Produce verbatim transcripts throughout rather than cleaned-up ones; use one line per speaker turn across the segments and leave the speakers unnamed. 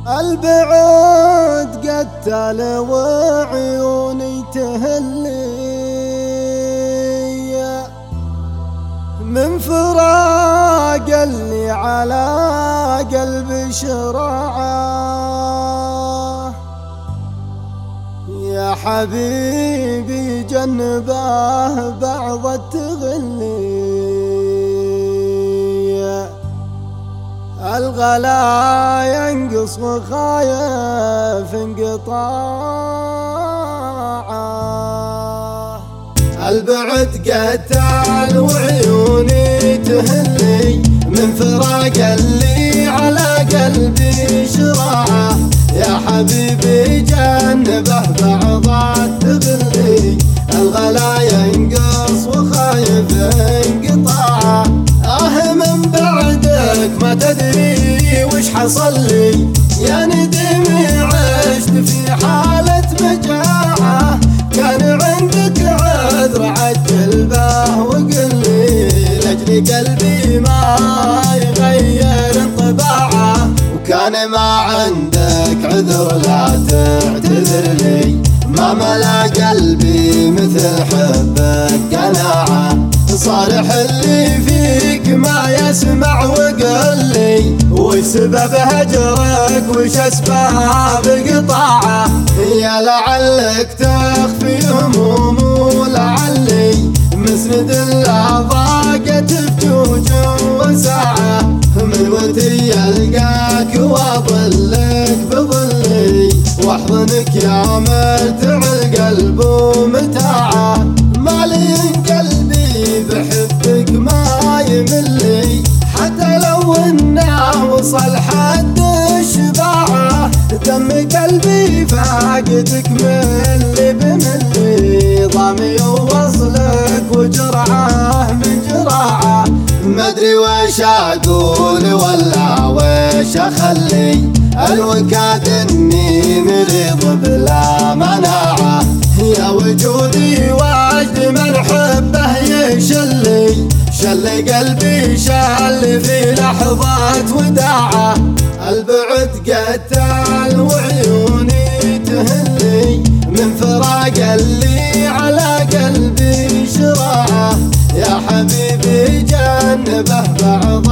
البعد قتل وعيوني تهلي من فراق اللي على قلبي شرعه. يا حبيبي جنبه بعض التغلي الغلا ينقص وخايف انقطاعه. البعد قتل وعيوني تهلي من فراق اللي على قلبي شرعه. يا حبيبي جنبه بعض التغلي الغلا ينقص وخايف انقطاعه. آه من بعدك ما تدري وش حصل لي يا ندمي، عشت في حالة مجاعة. كان عندك عذر عجل به وقل لي لأجل قلبي ما يغير انطباعه. وكان ما عندك عذر لا تعتذر لي، ما ملا قلبي مثل حبك قناعة. صارح اللي فيك ما يسمع وقل لي وش سبب هجرك وش اسباب قطاعه. يا لعلك تخفي هموم ولعلي مسند لا ضاقت بجوج وساعه. من وتي يلقاك واظلك بظلي واحضنك يا مرتع القلب ومتاعه. مالي قلبي بحبك ما يملي حتى لو انه وصل حد الشباعه. دم قلبي فاقدك ملي بملي ضامي ووصلك وجرعه من جراعه. ما ادري وش اقول ولا وش اخلي، الوكاد اني مريض بلا مناعه. يا وجودي واجد من حبه يشلي شل قلبي شل في لحظات وداعه. البعد قتل وعيوني تهلي من فراق اللي على قلبي شرعه. يا حبيبي جنبه بعض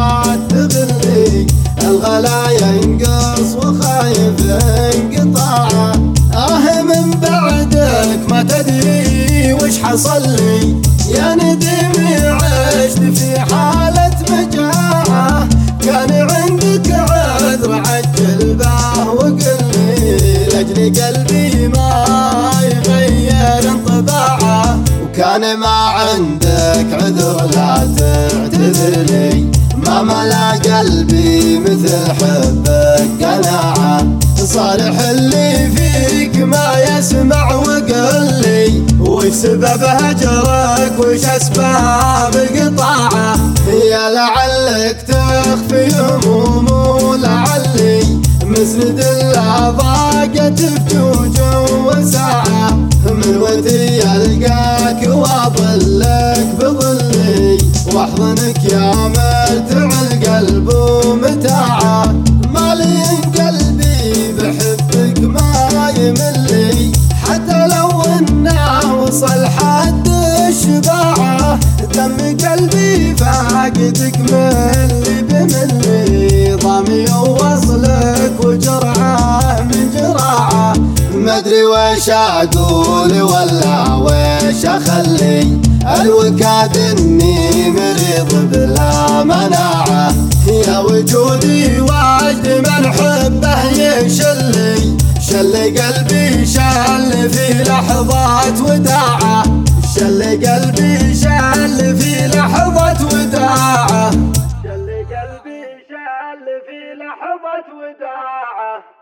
التغلي الغلا ينقص وخايف انقطاعه. آه من بعدك ما تدري وش حصل لي يا ندمي، عشت في حالة مجاعة. كان عندك عذر عجل به وقل لي لأجل قلبي ما يغير انطباعه. وكان ما عندك عذر لا تعتذر لي، ما ملا قلبي مثل حبك قناعة. صالح اللي فيك ما يسمع وقل لي وش سبب هجرك وش اسباب قطاعه. يا لعلك تخفي هموم ولعلي مسند لا ضاقت بجوج وساعه. من وتي يلقاك واظلك بظلي واحضنك يا مرتع القلب ومتاعه. مالي قلبي بحبك ما يملي حتى لو انه وصل حد الشباعه. دم قلبي فاقدك ملي بملي ضامي ووصلك وجرعه من جراعه. ما ادري وش اقول ولا وش اخلي، الوكاد اني مريض بلا مناعه. يا وجودي واجد من حبه يشلي شل قلبي شل في لحظات وداعه. شل قلبي شل في لحظة وداعه. شل قلبي شل في لحظة وداعه.